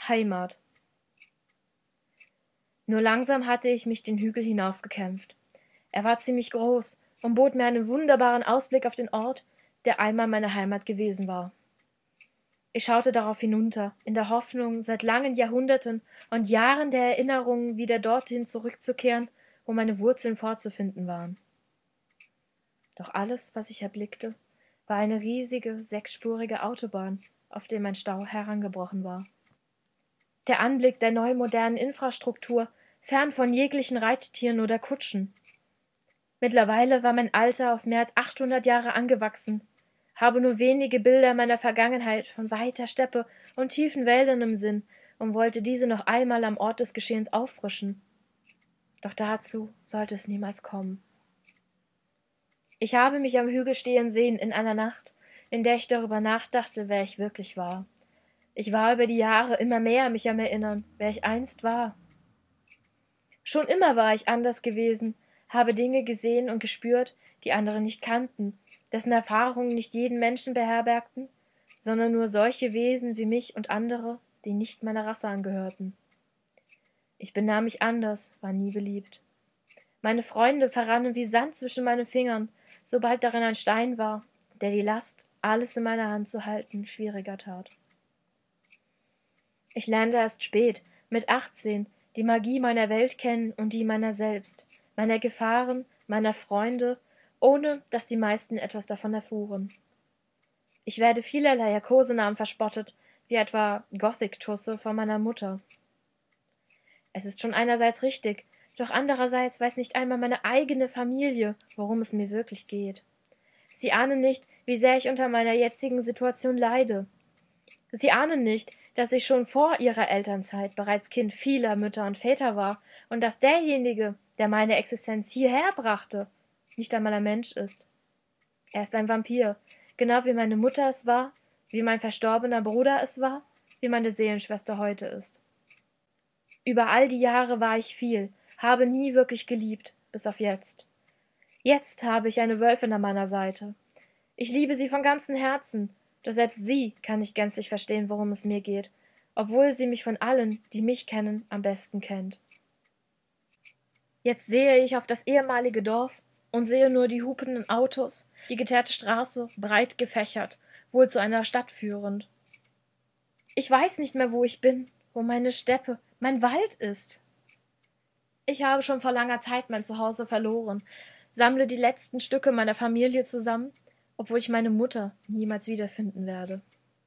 Heimat. Nur langsam hatte ich mich den Hügel hinaufgekämpft. Er war ziemlich groß und bot mir einen wunderbaren Ausblick auf den Ort, der einmal meine Heimat gewesen war. Ich schaute darauf hinunter, in der Hoffnung, seit langen Jahrhunderten und Jahren der Erinnerungen wieder dorthin zurückzukehren, wo meine Wurzeln vorzufinden waren. Doch alles, was ich erblickte, war eine riesige, sechsspurige Autobahn, auf der mein Stau herangebrochen war. Der Anblick der neu modernen Infrastruktur, fern von jeglichen Reittieren oder Kutschen. Mittlerweile war mein Alter auf mehr als 800 Jahre angewachsen, habe nur wenige Bilder meiner Vergangenheit von weiter Steppe und tiefen Wäldern im Sinn und wollte diese noch einmal am Ort des Geschehens auffrischen. Doch dazu sollte es niemals kommen. Ich habe mich am Hügel stehen sehen in einer Nacht, in der ich darüber nachdachte, wer ich wirklich war. Ich war über die Jahre immer mehr mich am Erinnern, wer ich einst war. Schon immer war ich anders gewesen, habe Dinge gesehen und gespürt, die andere nicht kannten, dessen Erfahrungen nicht jeden Menschen beherbergten, sondern nur solche Wesen wie mich und andere, die nicht meiner Rasse angehörten. Ich benahm mich anders, war nie beliebt. Meine Freunde verrannen wie Sand zwischen meinen Fingern, sobald darin ein Stein war, der die Last, alles in meiner Hand zu halten, schwieriger tat. Ich lernte erst spät, mit 18, die Magie meiner Welt kennen und die meiner selbst, meiner Gefahren, meiner Freunde, ohne dass die meisten etwas davon erfuhren. Ich werde vielerlei Kosenamen verspottet, wie etwa Gothic-Tusse von meiner Mutter. Es ist schon einerseits richtig, doch andererseits weiß nicht einmal meine eigene Familie, worum es mir wirklich geht. Sie ahnen nicht, wie sehr ich unter meiner jetzigen Situation leide. Sie ahnen nicht, dass ich schon vor ihrer Elternzeit bereits Kind vieler Mütter und Väter war und dass derjenige, der meine Existenz hierher brachte, nicht einmal ein Mensch ist. Er ist ein Vampir, genau wie meine Mutter es war, wie mein verstorbener Bruder es war, wie meine Seelenschwester heute ist. Über all die Jahre war ich viel, habe nie wirklich geliebt, bis auf jetzt. Jetzt habe ich eine Wölfin an meiner Seite. Ich liebe sie von ganzem Herzen, doch selbst sie kann nicht gänzlich verstehen, worum es mir geht, obwohl sie mich von allen, die mich kennen, am besten kennt. Jetzt sehe ich auf das ehemalige Dorf und sehe nur die hupenden Autos, die geteerte Straße, breit gefächert, wohl zu einer Stadt führend. Ich weiß nicht mehr, wo ich bin, wo meine Steppe, mein Wald ist. Ich habe schon vor langer Zeit mein Zuhause verloren, sammle die letzten Stücke meiner Familie zusammen, obwohl ich meine Mutter niemals wiederfinden werde.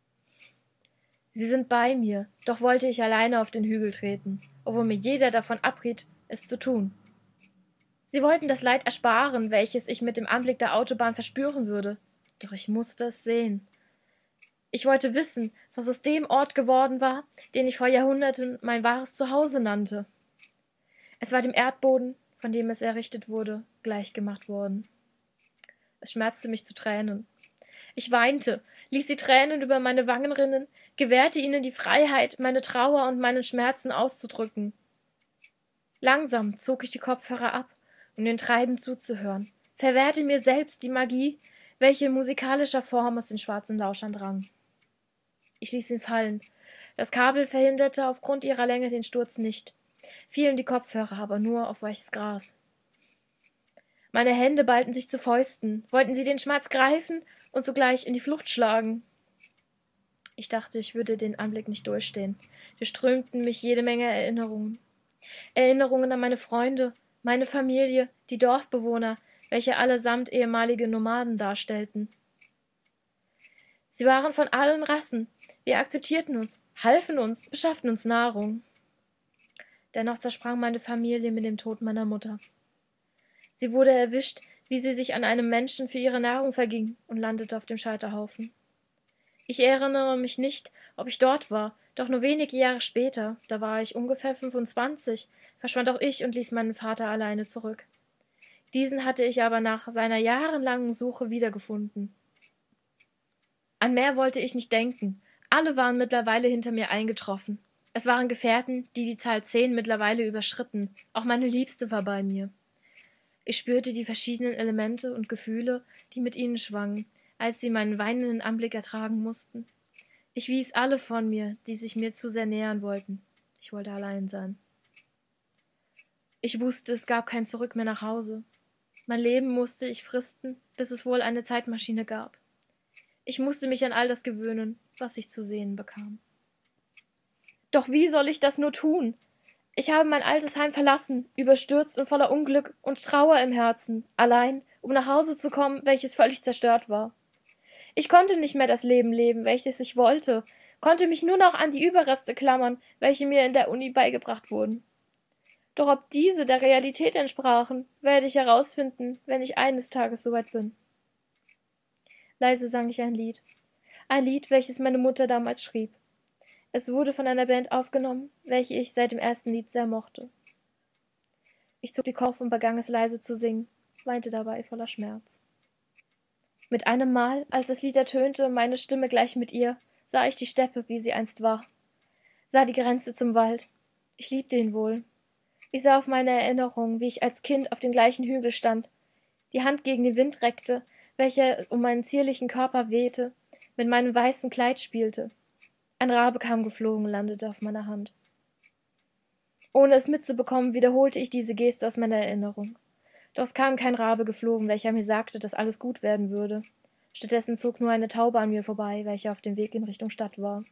Sie sind bei mir, doch wollte ich alleine auf den Hügel treten, obwohl mir jeder davon abriet, es zu tun. Sie wollten das Leid ersparen, welches ich mit dem Anblick der Autobahn verspüren würde, doch ich musste es sehen. Ich wollte wissen, was aus dem Ort geworden war, den ich vor Jahrhunderten mein wahres Zuhause nannte. Es war dem Erdboden, von dem es errichtet wurde, gleichgemacht worden. Es schmerzte mich zu Tränen. Ich weinte, ließ die Tränen über meine Wangen rinnen, gewährte ihnen die Freiheit, meine Trauer und meinen Schmerzen auszudrücken. Langsam zog ich die Kopfhörer ab, um den Treiben zuzuhören, verwehrte mir selbst die Magie, welche in musikalischer Form aus den schwarzen Lauschern drang. Ich ließ ihn fallen. Das Kabel verhinderte aufgrund ihrer Länge den Sturz nicht, fielen die Kopfhörer aber nur auf weiches Gras. Meine Hände ballten sich zu Fäusten, wollten sie den Schmerz greifen und zugleich in die Flucht schlagen. Ich dachte, ich würde den Anblick nicht durchstehen. Durchströmten mich jede Menge Erinnerungen. Erinnerungen an meine Freunde, meine Familie, die Dorfbewohner, welche allesamt ehemalige Nomaden darstellten. Sie waren von allen Rassen. Wir akzeptierten uns, halfen uns, beschafften uns Nahrung. Dennoch zersprang meine Familie mit dem Tod meiner Mutter. Sie wurde erwischt, wie sie sich an einem Menschen für ihre Nahrung verging und landete auf dem Scheiterhaufen. Ich erinnere mich nicht, ob ich dort war, doch nur wenige Jahre später, da war ich ungefähr 25, verschwand auch ich und ließ meinen Vater alleine zurück. Diesen hatte ich aber nach seiner jahrelangen Suche wiedergefunden. An mehr wollte ich nicht denken. Alle waren mittlerweile hinter mir eingetroffen. Es waren Gefährten, die die Zahl 10 mittlerweile überschritten. Auch meine Liebste war bei mir. Ich spürte die verschiedenen Elemente und Gefühle, die mit ihnen schwangen, als sie meinen weinenden Anblick ertragen mussten. Ich wies alle von mir, die sich mir zu sehr nähern wollten. Ich wollte allein sein. Ich wusste, es gab kein Zurück mehr nach Hause. Mein Leben musste ich fristen, bis es wohl eine Zeitmaschine gab. Ich musste mich an all das gewöhnen, was ich zu sehen bekam. Doch wie soll ich das nur tun? Ich habe mein altes Heim verlassen, überstürzt und voller Unglück und Trauer im Herzen, allein, um nach Hause zu kommen, welches völlig zerstört war. Ich konnte nicht mehr das Leben leben, welches ich wollte, konnte mich nur noch an die Überreste klammern, welche mir in der Uni beigebracht wurden. Doch ob diese der Realität entsprachen, werde ich herausfinden, wenn ich eines Tages soweit bin. Leise sang ich ein Lied, welches meine Mutter damals schrieb. Es wurde von einer Band aufgenommen, welche ich seit dem ersten Lied sehr mochte. Ich zog die Kopf und begann es leise zu singen, weinte dabei voller Schmerz. Mit einem Mal, als das Lied ertönte, meine Stimme gleich mit ihr, sah ich die Steppe, wie sie einst war, sah die Grenze zum Wald. Ich liebte ihn wohl. Ich sah auf meine Erinnerung, wie ich als Kind auf den gleichen Hügel stand, die Hand gegen den Wind reckte, welcher um meinen zierlichen Körper wehte, mit meinem weißen Kleid spielte. Ein Rabe kam geflogen und landete auf meiner Hand. Ohne es mitzubekommen, wiederholte ich diese Geste aus meiner Erinnerung. Doch es kam kein Rabe geflogen, welcher mir sagte, dass alles gut werden würde. Stattdessen zog nur eine Taube an mir vorbei, welche auf dem Weg in Richtung Stadt war.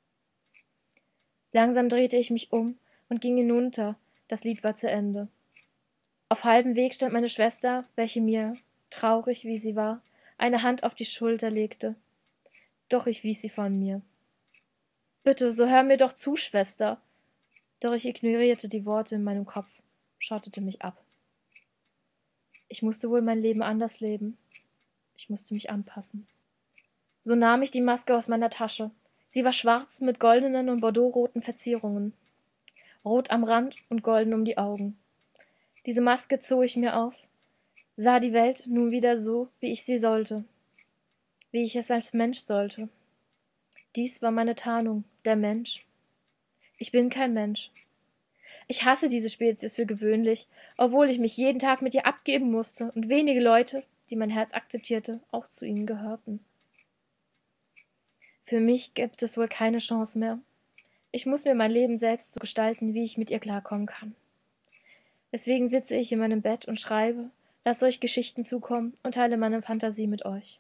Langsam drehte ich mich um und ging hinunter. Das Lied war zu Ende. Auf halbem Weg stand meine Schwester, welche mir, traurig wie sie war, eine Hand auf die Schulter legte. Doch ich wies sie von mir. »Bitte, so hör mir doch zu, Schwester!« Doch ich ignorierte die Worte in meinem Kopf, schottete mich ab. Ich musste wohl mein Leben anders leben. Ich musste mich anpassen. So nahm ich die Maske aus meiner Tasche. Sie war schwarz mit goldenen und bordeauxroten Verzierungen. Rot am Rand und golden um die Augen. Diese Maske zog ich mir auf, sah die Welt nun wieder so, wie ich sie sollte, wie ich es als Mensch sollte. Dies war meine Tarnung, der Mensch. Ich bin kein Mensch. Ich hasse diese Spezies für gewöhnlich, obwohl ich mich jeden Tag mit ihr abgeben musste und wenige Leute, die mein Herz akzeptierte, auch zu ihnen gehörten. Für mich gibt es wohl keine Chance mehr. Ich muss mir mein Leben selbst so gestalten, wie ich mit ihr klarkommen kann. Deswegen sitze ich in meinem Bett und schreibe, lasse euch Geschichten zukommen und teile meine Fantasie mit euch.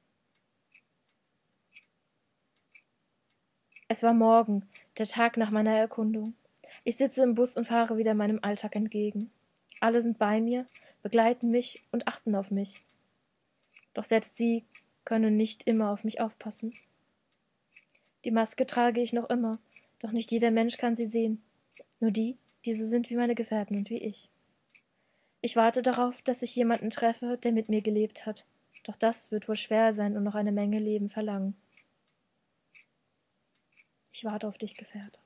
Es war morgen, der Tag nach meiner Erkundung. Ich sitze im Bus und fahre wieder meinem Alltag entgegen. Alle sind bei mir, begleiten mich und achten auf mich. Doch selbst sie können nicht immer auf mich aufpassen. Die Maske trage ich noch immer, doch nicht jeder Mensch kann sie sehen. Nur die, die so sind wie meine Gefährten und wie ich. Ich warte darauf, dass ich jemanden treffe, der mit mir gelebt hat. Doch das wird wohl schwer sein und noch eine Menge Leben verlangen. Ich warte auf dich, Gefährte.